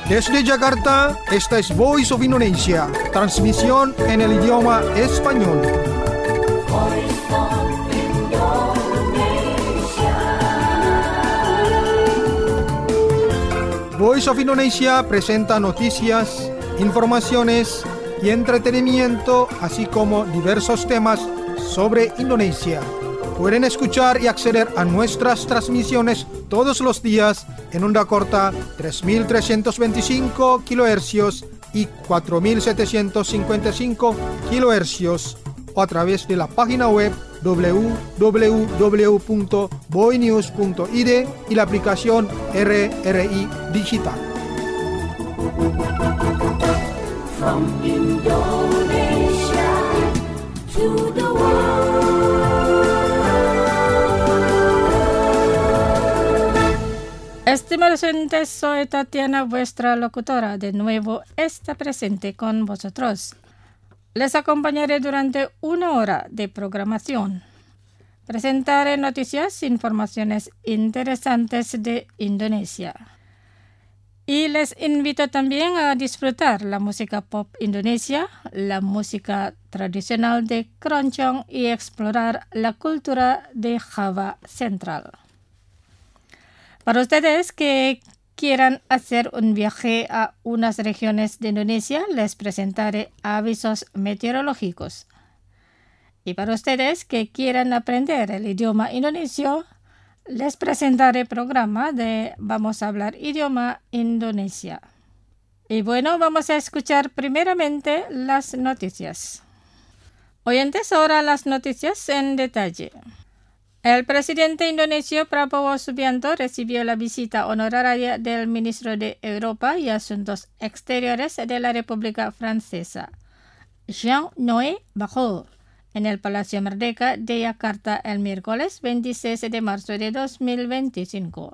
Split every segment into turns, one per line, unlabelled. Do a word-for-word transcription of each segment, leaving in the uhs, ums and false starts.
Desde Jakarta, esta es Voice of Indonesia, transmisión en el idioma español.
Voice of Indonesia.
Voice of Indonesia presenta noticias, informaciones y entretenimiento, así como diversos temas sobre Indonesia. Pueden escuchar y acceder a nuestras transmisiones todos los días en onda corta tres mil trescientos veinticinco kilohercios y cuatro mil setecientos cincuenta y cinco kilohercios o a través de la página web doble u doble u doble u punto boinews punto i d y la aplicación R R I Digital.
From Indonesia to the world.
Estimados oyentes, soy Tatiana, vuestra locutora. De nuevo está presente con vosotros. Les acompañaré durante una hora de programación. Presentaré noticias, informaciones interesantes de Indonesia. Y les invito también a disfrutar la música pop indonesia, la música tradicional de Keroncong y explorar la cultura de Java Central. Para ustedes que quieran hacer un viaje a unas regiones de Indonesia, les presentaré avisos meteorológicos. Y para ustedes que quieran aprender el idioma indonesio, les presentaré programa de Vamos a hablar idioma Indonesia. Y bueno, vamos a escuchar primeramente las noticias. Oyentes, ahora las noticias en detalle. El presidente indonesio Prabowo Subianto recibió la visita honoraria del ministro de Europa y Asuntos Exteriores de la República Francesa, Jean-Noël Barrot, en el Palacio Merdeka de Yakarta el miércoles veintiséis de marzo de dos mil veinticinco.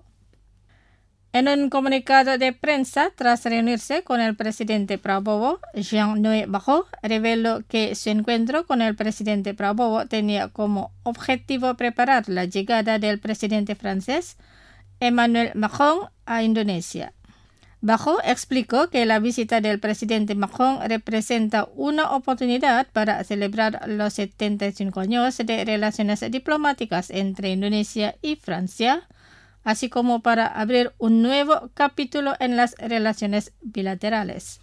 En un comunicado de prensa tras reunirse con el presidente Prabowo, Jean-Noël Barrot reveló que su encuentro con el presidente Prabowo tenía como objetivo preparar la llegada del presidente francés Emmanuel Macron a Indonesia. Barrot explicó que la visita del presidente Macron representa una oportunidad para celebrar los setenta y cinco años de relaciones diplomáticas entre Indonesia y Francia, así como para abrir un nuevo capítulo en las relaciones bilaterales.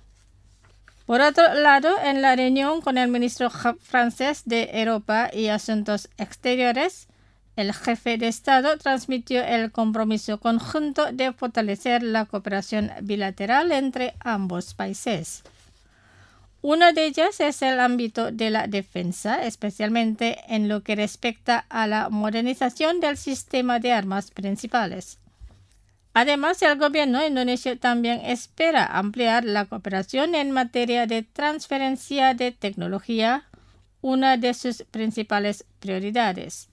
Por otro lado, en la reunión con el ministro francés de Europa y Asuntos Exteriores, el jefe de Estado transmitió el compromiso conjunto de fortalecer la cooperación bilateral entre ambos países. Una de ellas es el ámbito de la defensa, especialmente en lo que respecta a la modernización del sistema de armas principales. Además, el gobierno indonesio también espera ampliar la cooperación en materia de transferencia de tecnología, una de sus principales prioridades.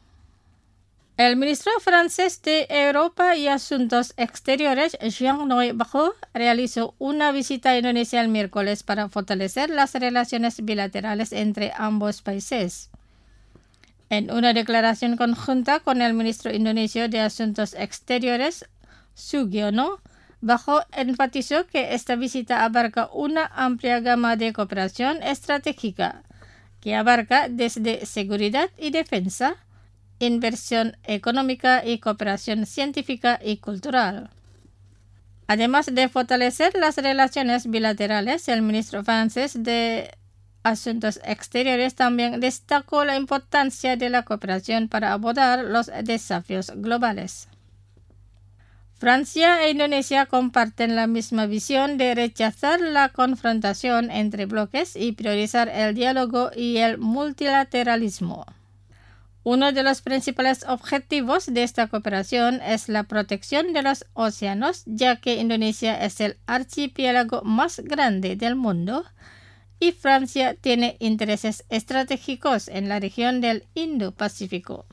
El ministro francés de Europa y Asuntos Exteriores, Jean-Noël Barrot, realizó una visita a Indonesia el miércoles para fortalecer las relaciones bilaterales entre ambos países. En una declaración conjunta con el ministro indonesio de Asuntos Exteriores, Sugiono, Barrot enfatizó que esta visita abarca una amplia gama de cooperación estratégica, que abarca desde seguridad y defensa, inversión económica y cooperación científica y cultural. Además de fortalecer las relaciones bilaterales, el ministro francés de Asuntos Exteriores también destacó la importancia de la cooperación para abordar los desafíos globales. Francia e Indonesia comparten la misma visión de rechazar la confrontación entre bloques y priorizar el diálogo y el multilateralismo. Uno de los principales objetivos de esta cooperación es la protección de los océanos, ya que Indonesia es el archipiélago más grande del mundo y Francia tiene intereses estratégicos en la región del Indo-Pacífico.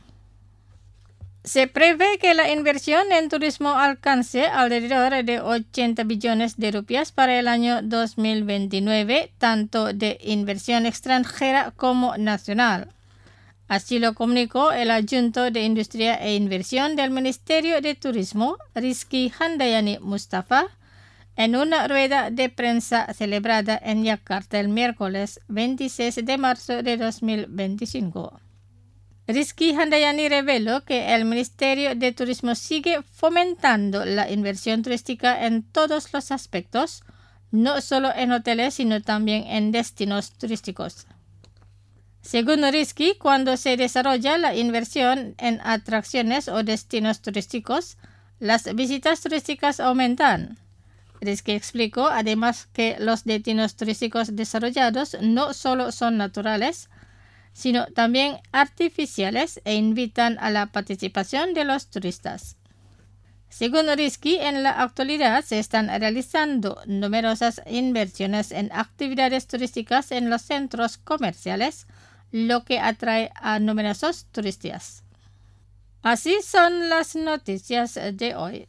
Se prevé que la inversión en turismo alcance alrededor de ochenta billones de rupias para el año dos mil veintinueve, tanto de inversión extranjera como nacional. Así lo comunicó el adjunto de Industria e Inversión del Ministerio de Turismo, Rizky Handayani Mustafa, en una rueda de prensa celebrada en Yakarta el miércoles veintiséis de marzo de dos mil veinticinco. Rizky Handayani reveló que el Ministerio de Turismo sigue fomentando la inversión turística en todos los aspectos, no solo en hoteles, sino también en destinos turísticos. Según Rizky, cuando se desarrolla la inversión en atracciones o destinos turísticos, las visitas turísticas aumentan. Rizky explicó además que los destinos turísticos desarrollados no solo son naturales, sino también artificiales e invitan a la participación de los turistas. Según Rizky, en la actualidad se están realizando numerosas inversiones en actividades turísticas en los centros comerciales, lo que atrae a numerosos turistas. Así son las noticias de hoy.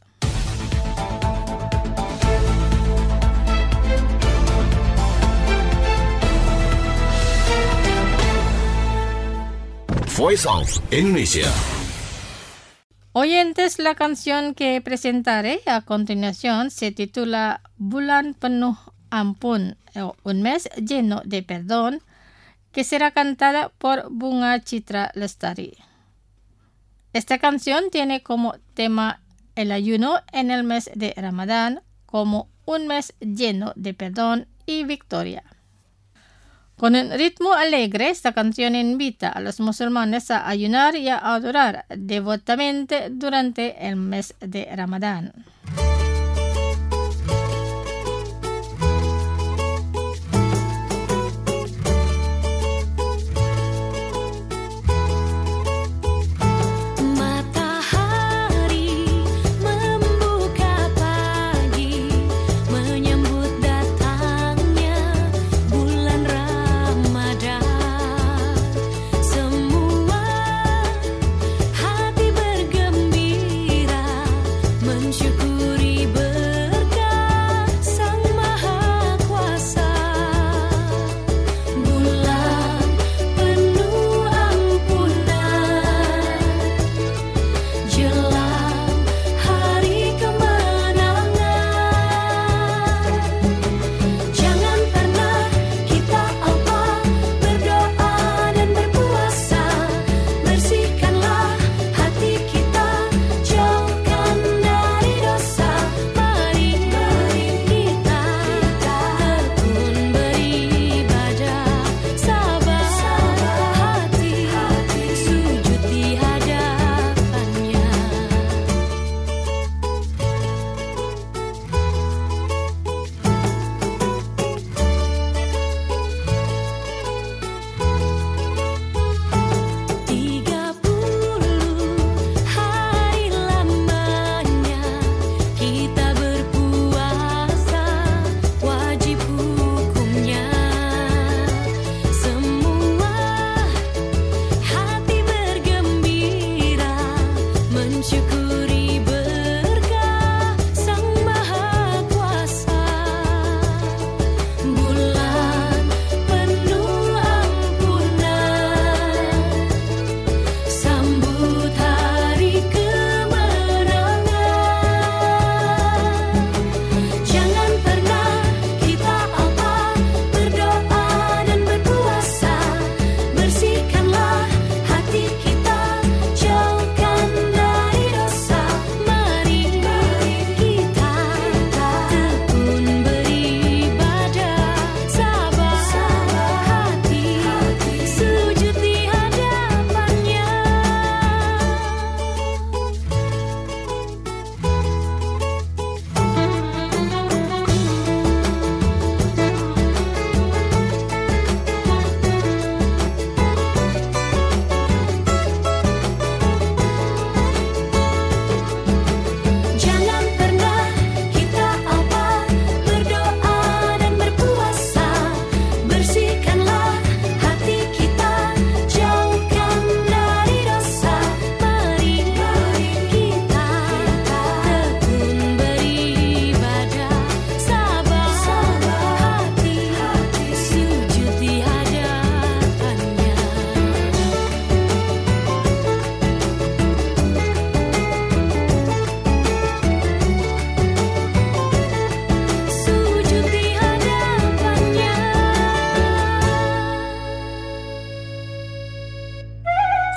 Voice of Indonesia.
Oyentes, la canción que presentaré a continuación se titula Bulan Penuh Ampun, o Un mes lleno de perdón, que será cantada por Bunga Citra Lestari. Esta canción tiene como tema el ayuno en el mes de Ramadán como un mes lleno de perdón y victoria. Con un ritmo alegre, esta canción invita a los musulmanes a ayunar y a adorar devotamente durante el mes de Ramadán.
Syukuri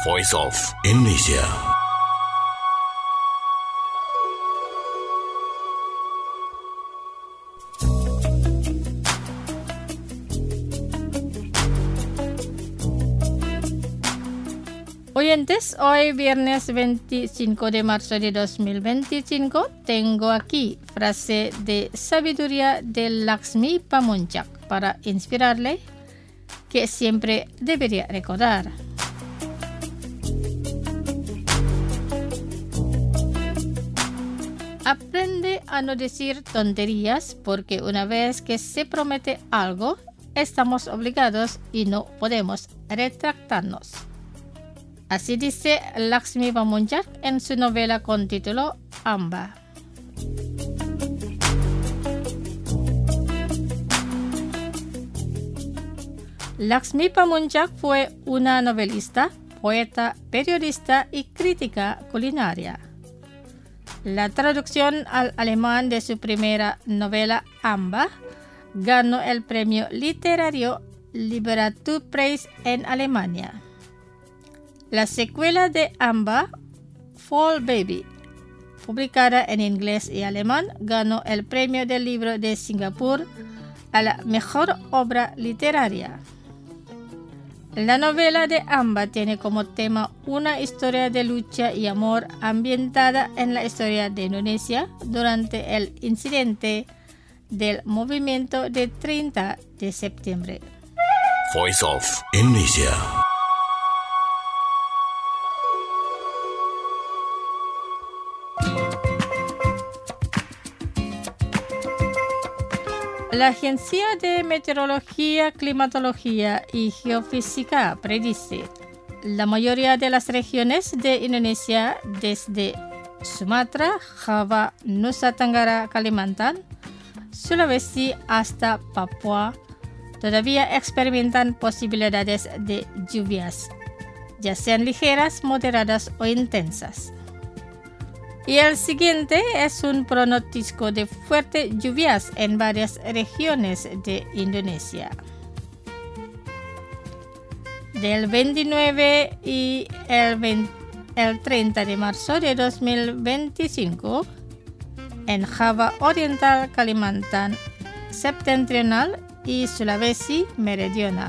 Voice of Indonesia.
Oyentes, hoy viernes veinticinco de marzo de dos mil veinticinco tengo aquí frase de sabiduría de Lakshmi Pamuntjak para inspirarle que siempre debería recordar. Aprende a no decir tonterías porque una vez que se promete algo, estamos obligados y no podemos retractarnos. Así dice Lakshmi Pamuntjak en su novela con título Amba. Lakshmi Pamuntjak fue una novelista, poeta, periodista y crítica culinaria. La traducción al alemán de su primera novela Amba ganó el premio literario Literaturpreis en Alemania. La secuela de Amba, Fall Baby, publicada en inglés y alemán, ganó el premio del libro de Singapur a la mejor obra literaria. La novela de Amba tiene como tema una historia de lucha y amor ambientada en la historia de Indonesia durante el incidente del movimiento de treinta de septiembre.
Voice of Indonesia.
La Agencia de Meteorología, Climatología y Geofísica predice la mayoría de las regiones de Indonesia desde Sumatra, Java, Nusa Tenggara, Kalimantan, Sulawesi hasta Papua todavía experimentan posibilidades de lluvias, ya sean ligeras, moderadas o intensas. Y el siguiente es un pronóstico de fuertes lluvias en varias regiones de Indonesia. Del veintinueve y el, veinte, el treinta de marzo de dos mil veinticinco, en Java Oriental, Kalimantan Septentrional y Sulawesi Meridional.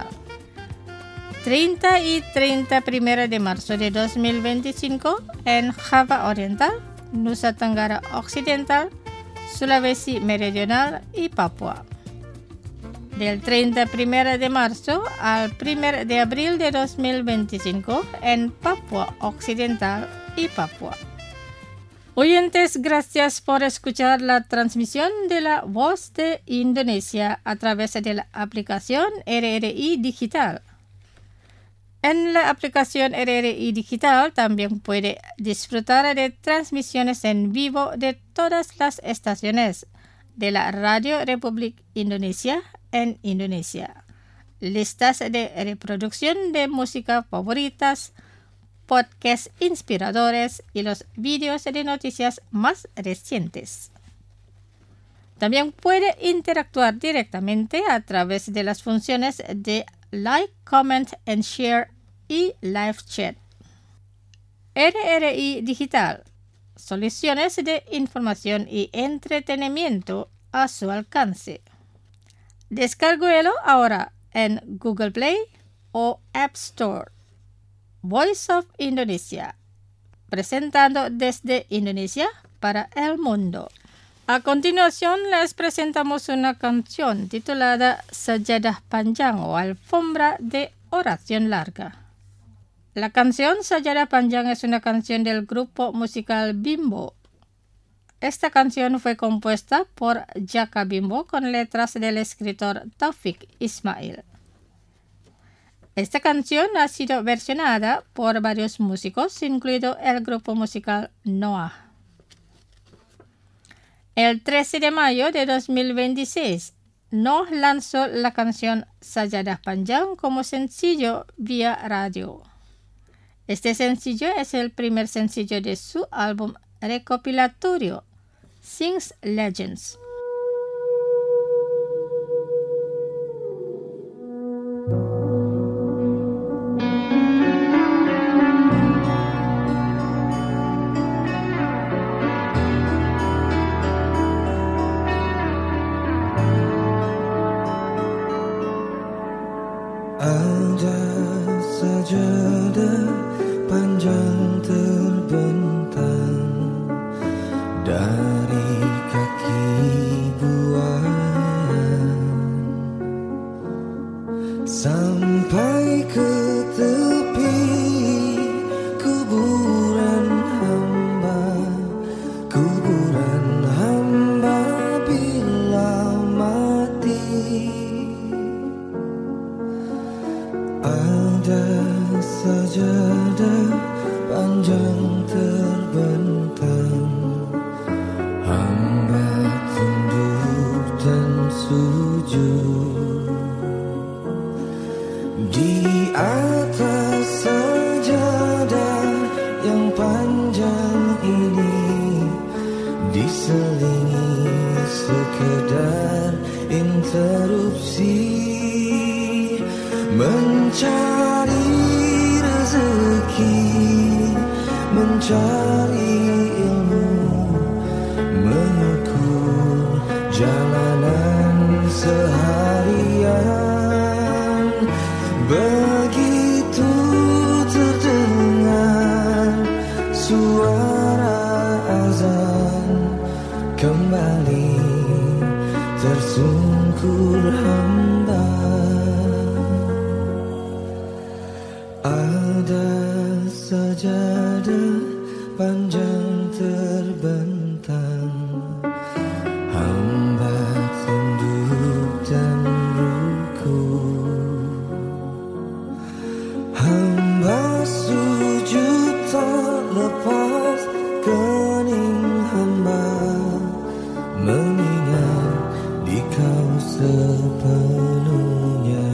treinta y treinta y uno de marzo de dos mil veinticinco, en Java Oriental, Nusa Tenggara Occidental, Sulawesi Meridional y Papua. Del treinta y uno de marzo al primero de abril de dos mil veinticinco en Papua Occidental y Papua. Oyentes, gracias por escuchar la transmisión de la Voz de Indonesia a través de la aplicación R R I Digital. En la aplicación R R I Digital también puede disfrutar de transmisiones en vivo de todas las estaciones de la Radio Republik Indonesia en Indonesia, listas de reproducción de música favoritas, podcasts inspiradores y los vídeos de noticias más recientes. También puede interactuar directamente a través de las funciones de Like, Comment and Share y Live Chat. R R I Digital, soluciones de información y entretenimiento a su alcance. Descárguelo ahora en Google Play o App Store. Voice of Indonesia, presentando desde Indonesia para el mundo. A continuación les presentamos una canción titulada Sajadah Panjang o Alfombra de Oración Larga. La canción Sajadah Panjang es una canción del grupo musical Bimbo. Esta canción fue compuesta por Jaka Bimbo con letras del escritor Taufik Ismail. Esta canción ha sido versionada por varios músicos, incluido el grupo musical Noah. El trece de mayo de dos mil veintiséis, Noah lanzó la canción Sajadah Panjang como sencillo vía radio. Este sencillo es el primer sencillo de su álbum recopilatorio, Sings Legends.
Ada sajadah panjang terbentang dari kaki buaya sampai ke tepi kuburan hamba, kuburan hamba bila mati. Ada sajadah panjang terbentang, hamba tunduk dan sujud di atas sajadah yang panjang ini, diselingi sekedar interupsi mencari rezeki, mencari ilmu, mengukur jalanan seharian. Begitu terdengar suara azan, kembali tersungkur hamba. Ada sajadah panjang terbentang, hamba tunduk dan rukuk, hamba sujud tak lepas kening hamba, mengingat di kau sepenuhnya.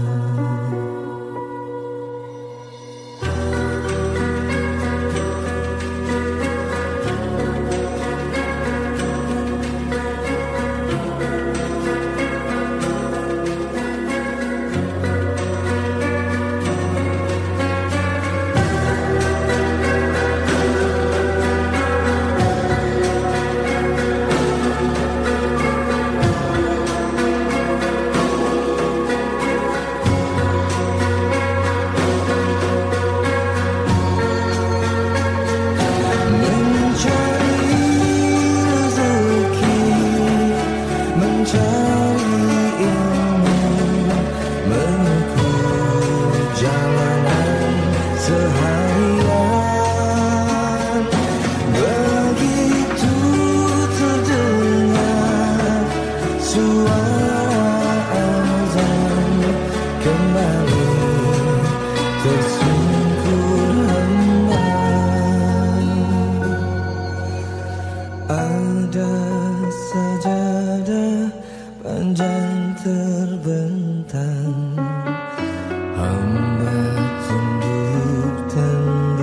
Ada sajadah panjang terbentang, hamba tunduk dan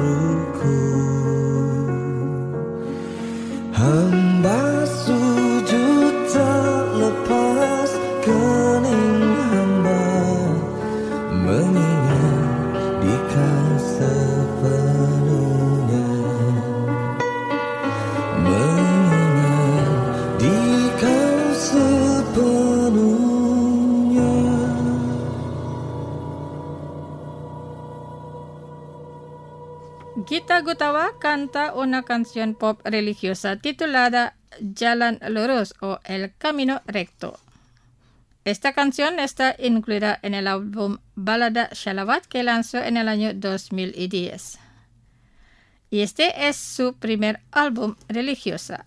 rukuk, hamba sujud tak lepas kening hamba, mengingat di kau sepenuhnya, mengingat di kau sepenuhnya.
Gita Gutawa canta una canción pop religiosa titulada Jalan Lurus o El Camino Recto. Esta canción está incluida en el álbum Balada Shalawat que lanzó en el año dos mil diez. Y este es su primer álbum religiosa.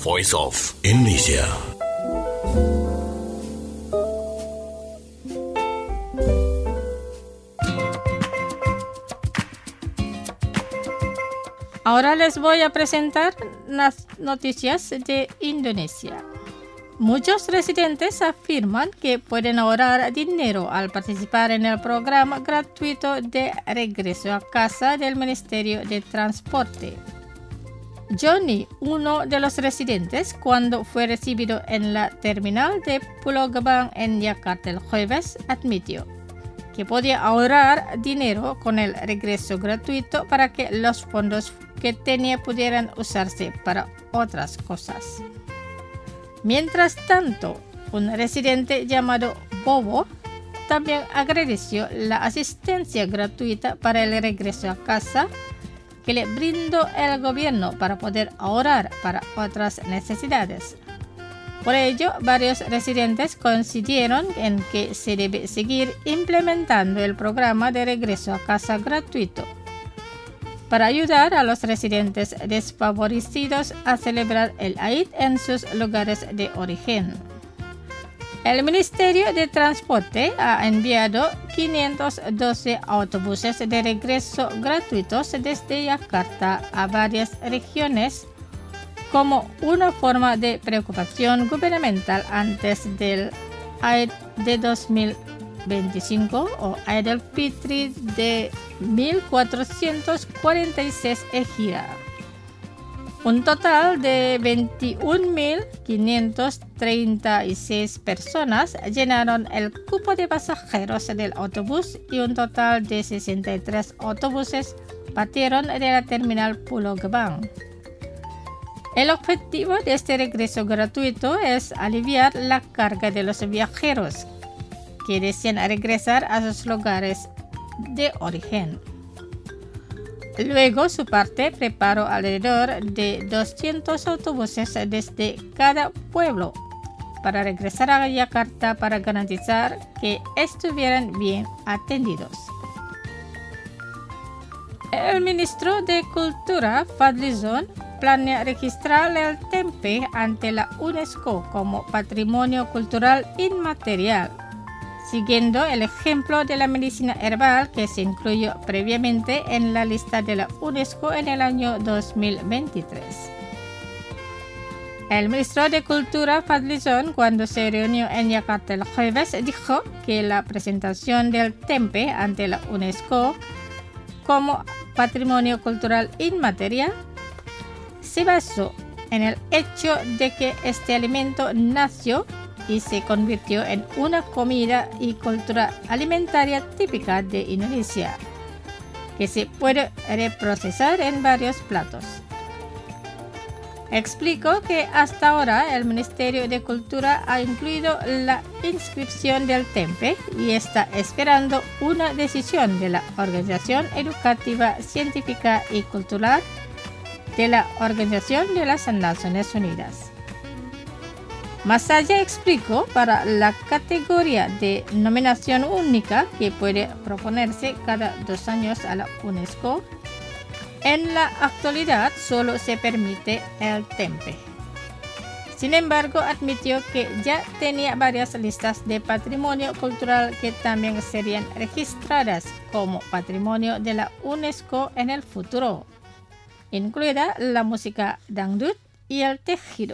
Voice of Indonesia.
Ahora les voy a presentar las noticias de Indonesia. Muchos residentes afirman que pueden ahorrar dinero al participar en el programa gratuito de regreso a casa del Ministerio de Transporte. Johnny, uno de los residentes, cuando fue recibido en la terminal de Pulau Gebang en Yakarta el jueves, admitió que podía ahorrar dinero con el regreso gratuito para que los fondos que tenía pudieran usarse para otras cosas. Mientras tanto, un residente llamado Bobo también agradeció la asistencia gratuita para el regreso a casa que le brindó el gobierno para poder ahorrar para otras necesidades. Por ello, varios residentes coincidieron en que se debe seguir implementando el programa de regreso a casa gratuito para ayudar a los residentes desfavorecidos a celebrar el Eid en sus lugares de origen. El Ministerio de Transporte ha enviado quinientos doce autobuses de regreso gratuitos desde Yakarta a varias regiones como una forma de preocupación gubernamental antes del Eid de dos mil veinticinco o Eid al-Fitri de mil cuatrocientos cuarenta y seis Hijra. Un total de veintiún mil quinientas treinta y seis personas llenaron el cupo de pasajeros del autobús y un total de sesenta y tres autobuses partieron de la terminal Pulau Gebang. El objetivo de este regreso gratuito es aliviar la carga de los viajeros que desean regresar a sus lugares de origen. Luego, su parte preparó alrededor de doscientos autobuses desde cada pueblo para regresar a Yakarta para garantizar que estuvieran bien atendidos. El ministro de Cultura, Fadlizon, planea registrar el tempe ante la UNESCO como Patrimonio Cultural Inmaterial, siguiendo el ejemplo de la medicina herbal que se incluyó previamente en la lista de la UNESCO en el año dos mil veintitrés. El ministro de Cultura, Fadlizon, cuando se reunió en Yakarta el jueves, dijo que la presentación del tempe ante la UNESCO como Patrimonio Cultural Inmaterial se basó en el hecho de que este alimento nació y se convirtió en una comida y cultura alimentaria típica de Indonesia, que se puede reprocesar en varios platos. Explicó que hasta ahora el Ministerio de Cultura ha incluido la inscripción del tempe y está esperando una decisión de la Organización Educativa, Científica y Cultural de la Organización de las Naciones Unidas. Más allá explicó para la categoría de nominación única que puede proponerse cada dos años a la UNESCO, en la actualidad solo se permite el tempe. Sin embargo, admitió que ya tenía varias listas de patrimonio cultural que también serían registradas como patrimonio de la UNESCO en el futuro, incluida la música dangdut y el tejido.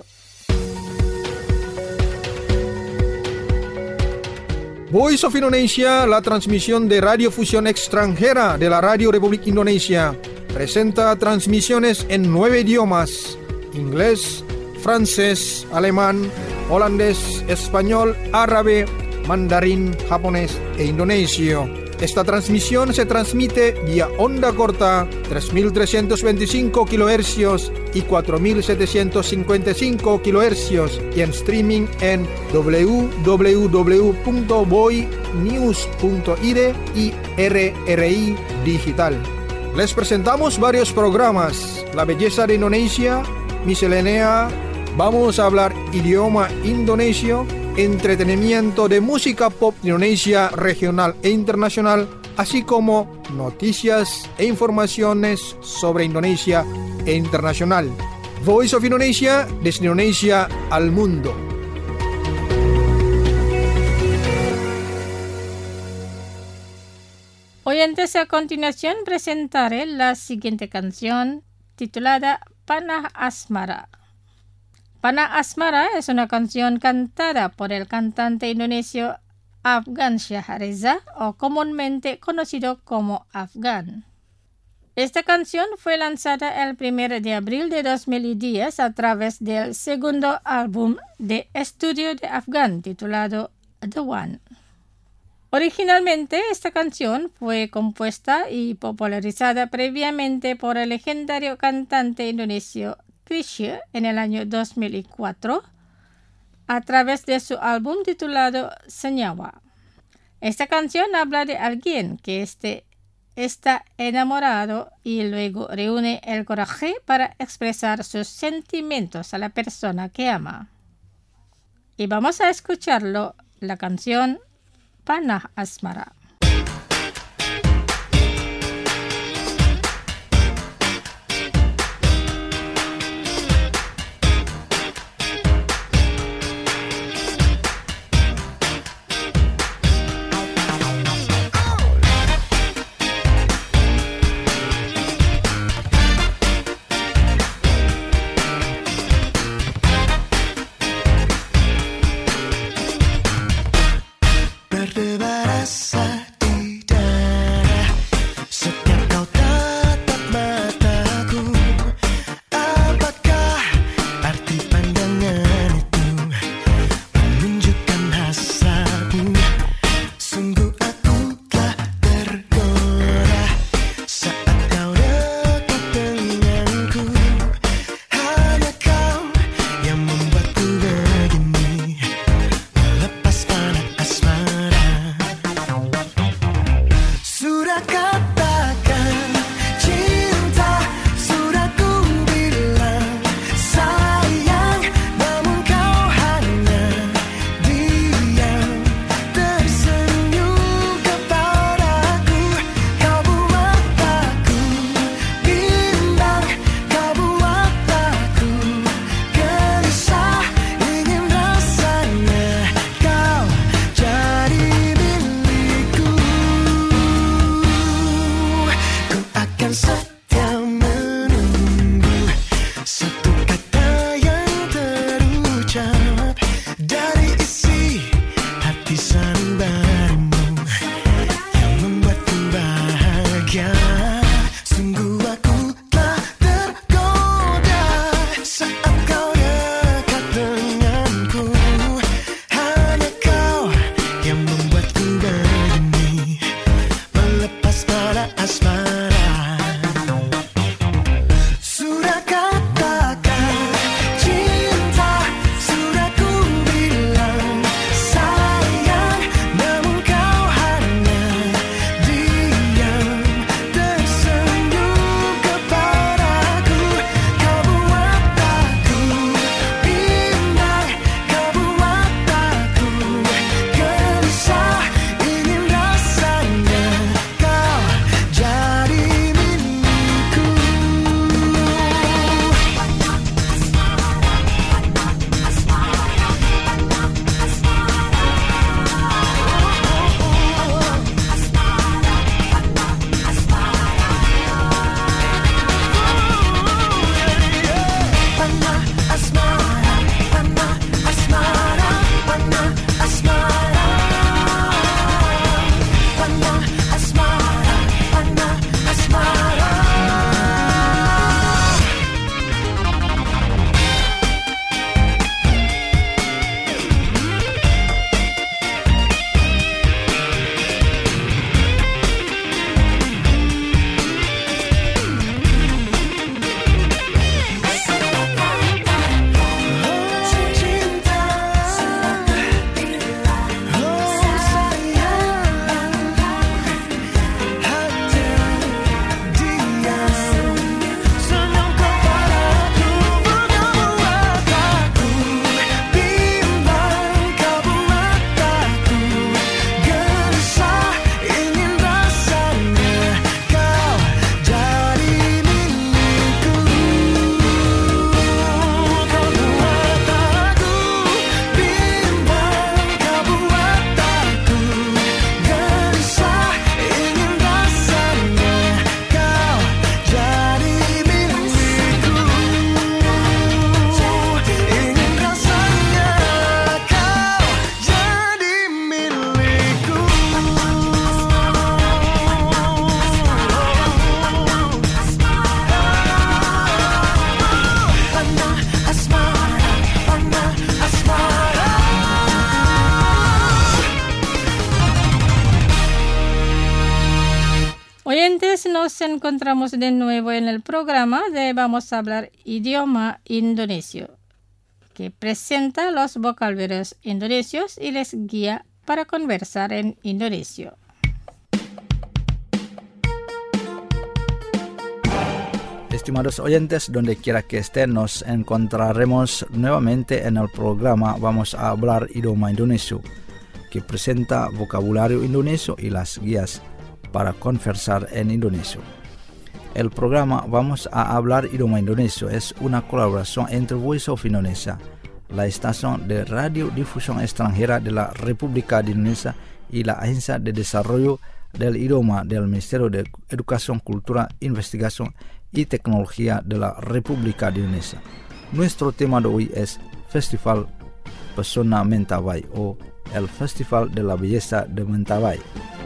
Voice of Indonesia, la transmisión de radiofusión extranjera de la Radio Republik Indonesia, presenta transmisiones en nueve idiomas: inglés, francés, alemán, holandés, español, árabe, mandarín, japonés e indonesio. Esta transmisión se transmite vía onda corta tres mil trescientos veinticinco kilohercios y cuatro mil setecientos cincuenta y cinco kilohercios y en streaming en w w w punto boy news punto i d y R R I Digital. Les presentamos varios programas: La Belleza de Indonesia, Miscelánea, vamos a hablar idioma indonesio, entretenimiento de música pop de Indonesia regional e internacional, así como noticias e informaciones sobre Indonesia e internacional. Voice of Indonesia, desde Indonesia al mundo.
Oyentes, a continuación presentaré la siguiente canción titulada Panah Asmara. Panah Asmara es una canción cantada por el cantante indonesio Afgan Shahreza, o comúnmente conocido como Afgan. Esta canción fue lanzada el primero de abril de dos mil diez a través del segundo álbum de estudio de Afgan titulado The One. Originalmente, esta canción fue compuesta y popularizada previamente por el legendario cantante indonesio Chrisye en el año dos mil cuatro a través de su álbum titulado Senyawa. Esta canción habla de alguien que esté, está enamorado y luego reúne el coraje para expresar sus sentimientos a la persona que ama. Y vamos a escucharlo, la canción Panah Asmara.
Berdebar rasa
encontramos de nuevo en el programa de Vamos a hablar idioma indonesio, que presenta los vocabularios indonesios y les guía para conversar en indonesio.
Estimados oyentes, donde quiera que estén, nos encontraremos nuevamente en el programa Vamos a hablar idioma indonesio, que presenta vocabulario indonesio y las guías para conversar en indonesio. El programa Vamos a hablar idioma indonesio es una colaboración entre Voice of Indonesia, la estación de radiodifusión extranjera de la República de Indonesia, y la Agencia de Desarrollo del Idioma del Ministerio de Educación, Cultura, Investigación y Tecnología de la República de Indonesia. Nuestro tema de hoy es Festival Pesona Mentawai o el Festival de la Belleza de Mentawai.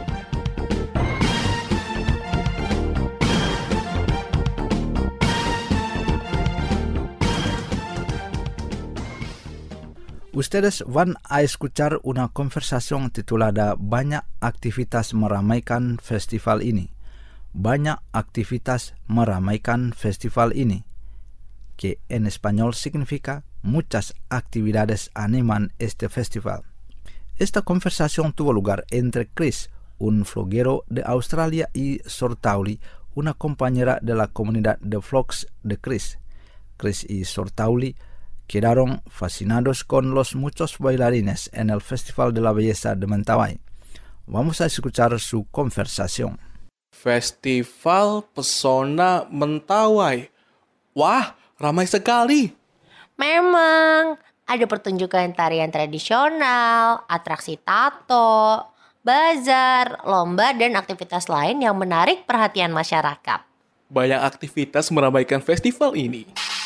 Ustedes van a escuchar una conversación titulada Banyak aktivitas meramaikan festival ini. Banyak aktivitas meramaikan festival ini, que en español significa muchas actividades animan este festival. Esta conversación tuvo lugar entre Chris, un vloguero de Australia, y Sortauli, una compañera de la comunidad de vlogs de Chris. Chris y Sortauli quedaron fascinados con los muchos bailarines en el Festival de la Belleza de Mentawai. Vamos a escuchar su conversación.
Festival Pesona Mentawai. Wah, ramai sekali.
Memang, ada pertunjukan tarian tradisional, atraksi tato, bazar, lomba, dan aktivitas lain yang menarik perhatian masyarakat.
Banyak aktivitas meramaikan festival ini.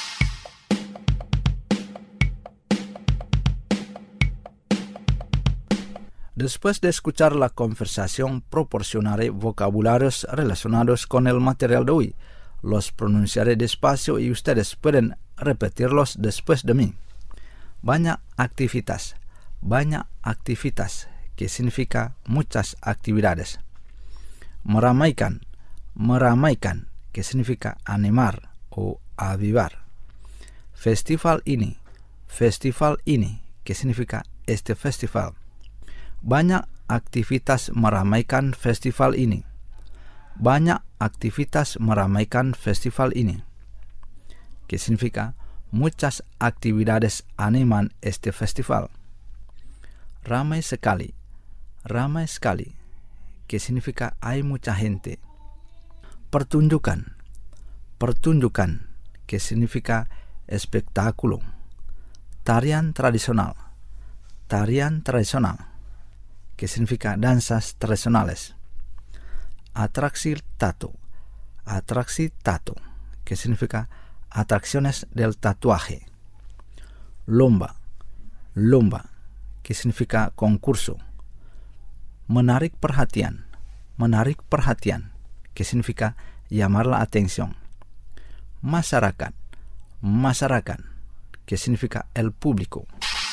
Después de escuchar la conversación, proporcionaré vocabularios relacionados con el material de hoy. Los pronunciaré despacio y ustedes pueden repetirlos después de mí. Banyak aktivitas. Banyak aktivitas, que significa muchas actividades. Meramaikan. Meramaikan, que significa animar o avivar. Festival ini. Festival ini, que significa este festival. Banyak aktivitas meramaikan festival ini. Banyak aktivitas meramaikan festival ini, que significa muchas actividades animan este festival. Ramai sekali. Ramai sekali, que significa hay mucha gente. Pertunjukan. Pertunjukan, que significa espectáculo. Tarian tradisional. Tarian tradisional, que significa danzas tradicionales. Atraksi tato. Atraksi tato, que significa atracciones del tatuaje. Lomba. Lomba, que significa concurso. Menarik perhatian. Menarik perhatian, que significa llamar la atención. Masyarakat. Masyarakat, que significa el público.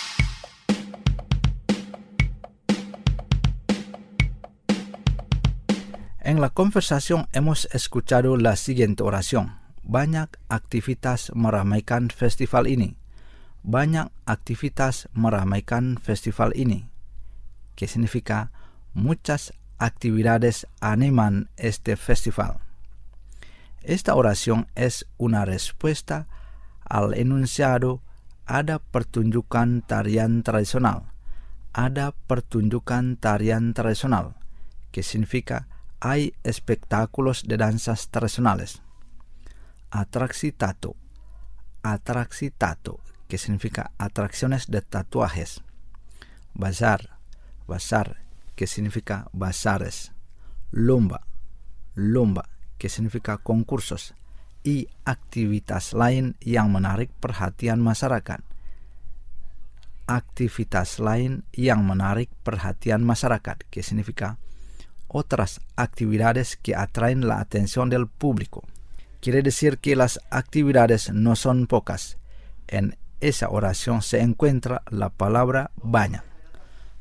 En la conversación hemos escuchado la siguiente oración. Banyak aktivitas meramaikan festival ini. Banyak aktivitas meramaikan festival ini, que significa muchas actividades animan este festival. Esta oración es una respuesta al enunciado ada pertunjukan tarian tradisional. Ada pertunjukan tarian tradisional, que significa hay espectáculos de danzas tradicionales. Atraksi tato. Atraksi tato, que significa atracciones de tatuajes. Bazar. Bazar, que significa bazares. Lomba. Lomba, que significa concursos. Y aktivitas lain yang menarik perhatian masyarakat. Aktivitas lain yang menarik perhatian masyarakat, que significa otras actividades que atraen la atención del público. Quiere decir que las actividades no son pocas. En esa oración se encuentra la palabra banyak.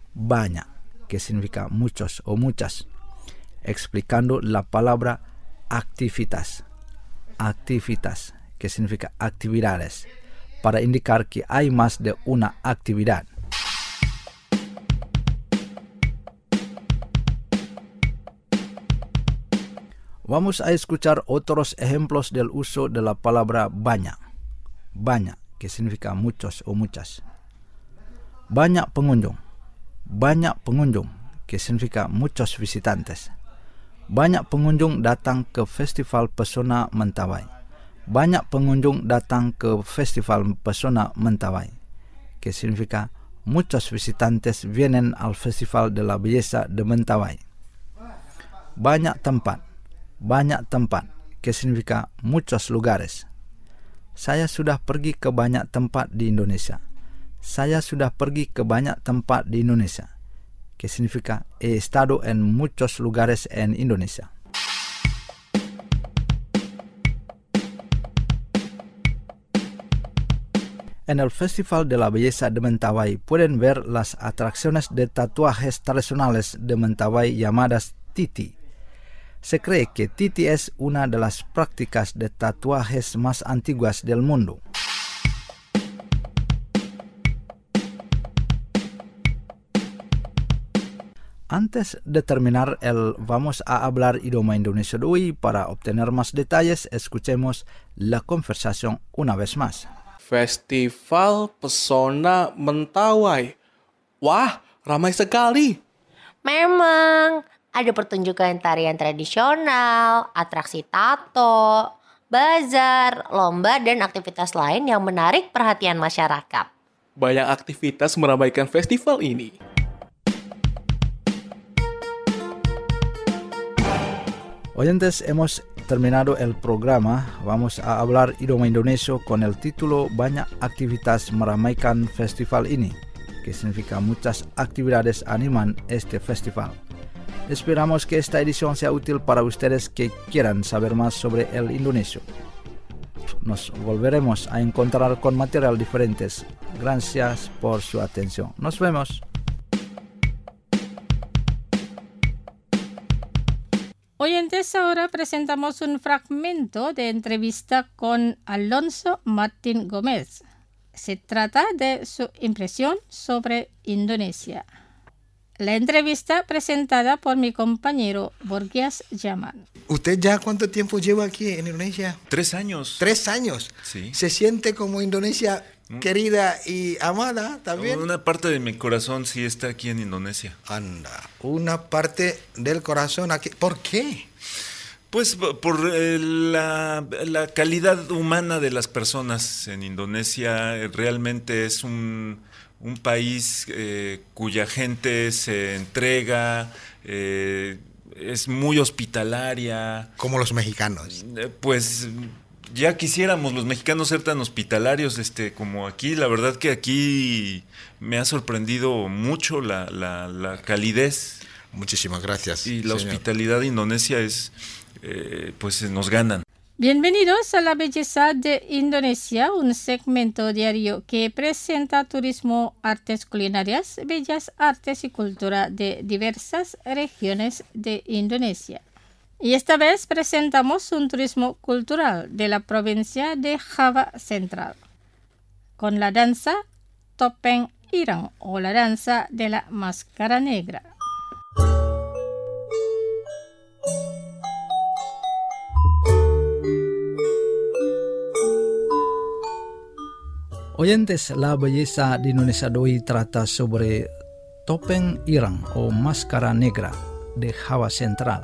Banyak, que significa muchos o muchas, explicando la palabra activitas. Activitas, que significa actividades, para indicar que hay más de una actividad. Vamos a escuchar otros ejemplos del uso de la palabra banyak. Banyak, que significa muchos o muchas. Banyak pengunjung. Banyak pengunjung, que significa muchos visitantes. Banyak pengunjung datang ke Festival Pesona Mentawai. Banyak pengunjung datang ke Festival Pesona Mentawai, que significa muchos visitantes vienen al Festival de la Belleza de Mentawai. Banyak tempat. Banyak tempat, que significa muchos lugares. Saya sudah pergi ke banyak tempat di Indonesia. Saya sudah pergi ke banyak tempat di Indonesia, que significa he estado en muchos lugares en Indonesia. En el Festival de la Belleza de Mentawai pueden ver las atracciones de tatuajes tradicionales de Mentawai llamadas titi. Se cree que titi es una de las prácticas de tatuajes más antiguas del mundo. Antes de terminar el Vamos a hablar idioma Indonesia de hoy, para obtener más detalles, escuchemos la conversación una vez más.
Festival Pesona Mentawai. Wah, ramai sekali.
Memang ada pertunjukan tarian tradisional, atraksi tato, bazar, lomba, dan aktivitas lain yang menarik perhatian masyarakat.
Banyak aktivitas meramaikan festival ini.
Oyentes, hemos terminado el programa. Vamos a hablar idioma Indonesia con el título Banyak aktivitas meramaikan festival ini, que significa muchas actividades animan este festival. Esperamos que esta edición sea útil para ustedes que quieran saber más sobre el indonesio. Nos volveremos a encontrar con material diferentes. Gracias por su atención. Nos vemos.
Oyentes, ahora presentamos un fragmento de entrevista con Alonso Martín Gómez. Se trata de su impresión sobre Indonesia. La entrevista presentada por mi compañero Borgias Yaman.
¿Usted ya cuánto tiempo lleva aquí en Indonesia?
Tres años.
Tres años.
Sí.
¿Se siente como Indonesia querida y amada también?
Una parte de mi corazón sí está aquí en Indonesia.
Anda, una parte del corazón aquí. ¿Por qué?
Pues por eh, la, la calidad humana de las personas en Indonesia. Realmente es un, un país eh, cuya gente se entrega, eh, es muy hospitalaria.
Como los mexicanos.
Eh, pues ya quisiéramos los mexicanos ser tan hospitalarios este, como aquí. La verdad que aquí me ha sorprendido mucho la, la, la calidez.
Muchísimas gracias.
Y la
señor.
hospitalidad de Indonesia es... Eh, pues nos ganan.
Bienvenidos a La Belleza de Indonesia, un segmento diario que presenta turismo, artes culinarias, bellas artes y cultura de diversas regiones de Indonesia. Y esta vez presentamos un turismo cultural de la provincia de Java Central, con la danza Topeng Ireng o la danza de la máscara negra.
Oyentes, La Belleza de Indonesia de hoy trata sobre Topeng Ireng o máscara negra de Java Central.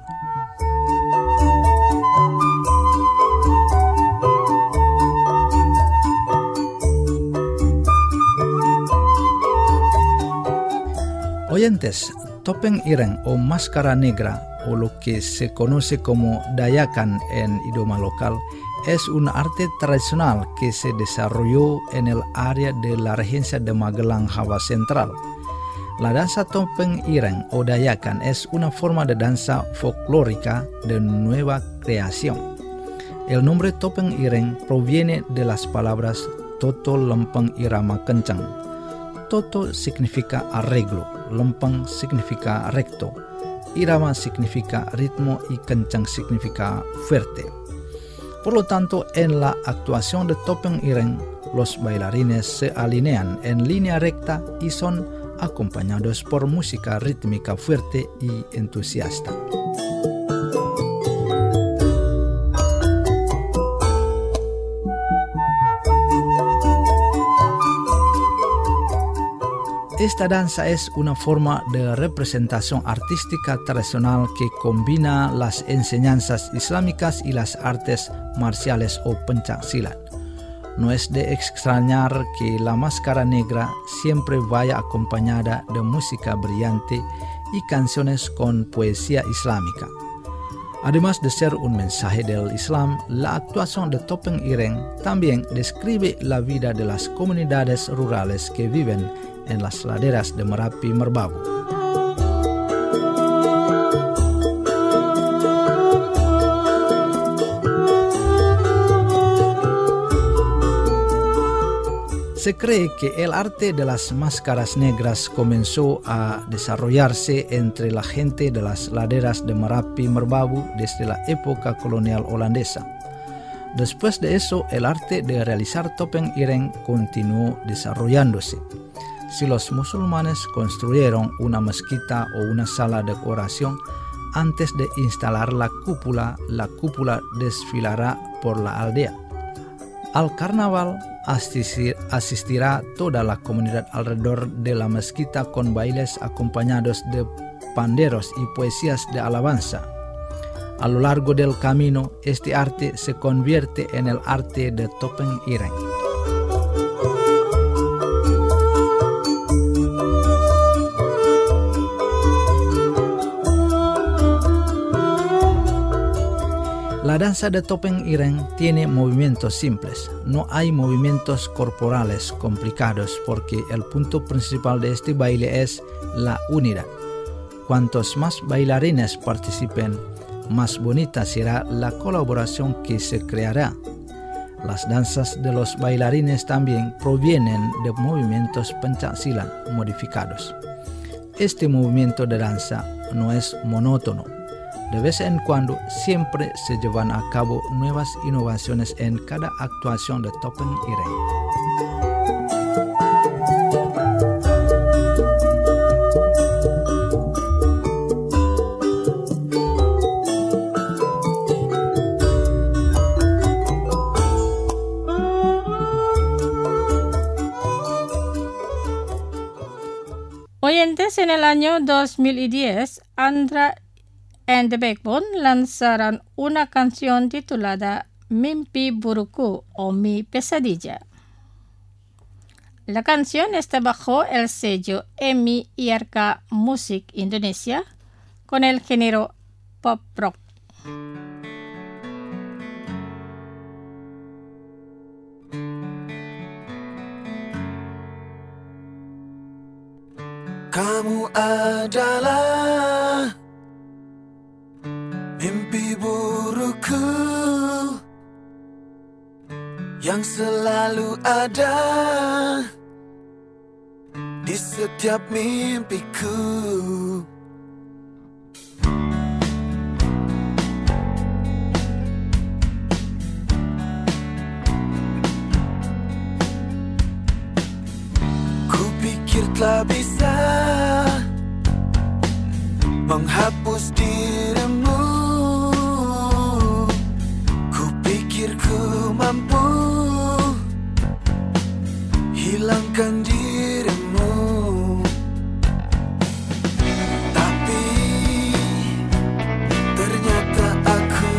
Oyentes, Topeng Ireng o máscara negra, o lo que se conoce como Dayakan en idioma local, es un arte tradicional que se desarrolló en el área de la regencia de Magelang, Java Central. La danza Topeng Ireng o Dayakan es una forma de danza folclórica de nueva creación. El nombre Topeng Ireng proviene de las palabras Toto Lempeng Irama Kencang. Toto significa arreglo, lempeng significa recto, irama significa ritmo y kencang significa fuerte. Por lo tanto, en la actuación de topeng ireng, los bailarines se alinean en línea recta y son acompañados por música rítmica fuerte y entusiasta. Esta danza es una forma de representación artística tradicional que combina las enseñanzas islámicas y las artes marciales o pencaksilat. No es de extrañar que la máscara negra siempre vaya acompañada de música brillante y canciones con poesía islámica. Además de ser un mensaje del Islam, la actuación de topeng ireng también describe la vida de las comunidades rurales que viven en las laderas de Merapi Merbabu. Se cree que el arte de las máscaras negras comenzó a desarrollarse entre la gente de las laderas de Merapi Merbabu desde la época colonial holandesa. Después de eso, el arte de realizar topeng ireng continuó desarrollándose. Si los musulmanes construyeron una mezquita o una sala de oración, antes de instalar la cúpula, la cúpula desfilará por la aldea. Al carnaval asistir, asistirá toda la comunidad alrededor de la mezquita con bailes acompañados de panderos y poesías de alabanza. A lo largo del camino, este arte se convierte en el arte de topeng ireng. La danza de topeng ireng tiene movimientos simples, no hay movimientos corporales complicados porque el punto principal de este baile es la unidad. Cuantos más bailarines participen, más bonita será la colaboración que se creará. Las danzas de los bailarines también provienen de movimientos pencaksilat modificados. Este movimiento de danza no es monótono. De vez en cuando siempre se llevan a cabo nuevas innovaciones en cada actuación de topeng ireng.
Oyentes, en el año dos mil diez, Andra and the Backbone lanzaron una canción titulada Mimpi Buruku o Mi Pesadilla. La canción está bajo el sello M I I R K Music Indonesia con el género pop rock.
Kamu adalah mimpi burukku yang selalu ada di setiap mimpiku. Kupikir telah bisa menghapus dirimu. Kupikir ku mampu hilangkan dirimu. Tapi ternyata aku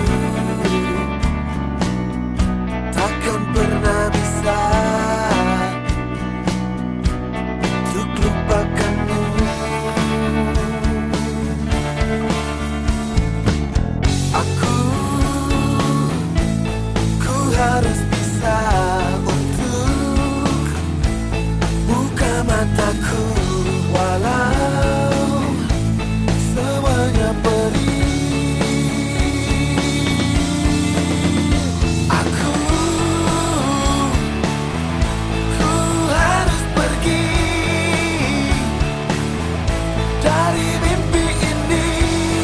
takkan pernah bisa untuk lupakanmu. Aku, ku harus bisa untuk buka mataku walau semuanya perih. Aku, ku harus pergi dari mimpi ini.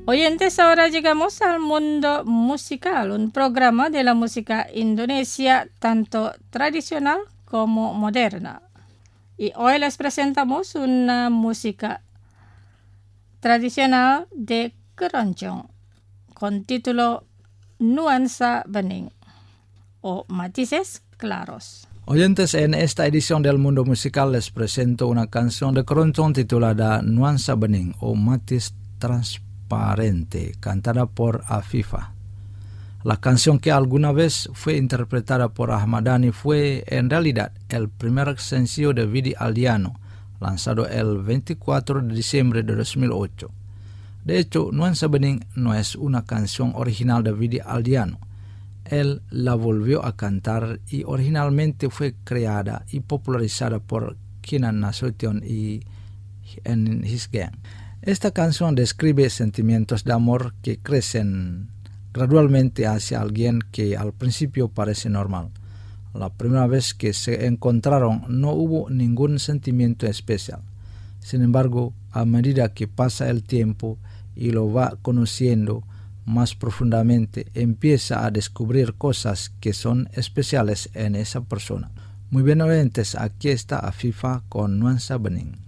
Oyentes, ahora llegamos al mundo musical, un programa de la música indonesia tanto tradicional como moderna. Y hoy les presentamos una música tradicional de keroncong con título Nuansa Bening o Matices Claros.
Oyentes, en esta edición del Mundo Musical les presento una canción de keroncong titulada Nuansa Bening o Matiz Transparente, cantada por Afifa. La canción, que alguna vez fue interpretada por Ahmad Dhani, fue en realidad el primer sencillo de Vidi Aldiano, lanzado el veinticuatro de diciembre de dos mil ocho. De hecho, Nuansa Bening no es una canción original de Vidi Aldiano. Él la volvió a cantar y originalmente fue creada y popularizada por Kinan Nasution y en His Gang. Esta canción describe sentimientos de amor que crecen gradualmente hacia alguien que al principio parece normal. La primera vez que se encontraron no hubo ningún sentimiento especial. Sin embargo, a medida que pasa el tiempo y lo va conociendo más profundamente, empieza a descubrir cosas que son especiales en esa persona. Muy bien, oyentes, aquí está Afifa con Nuansa Bening.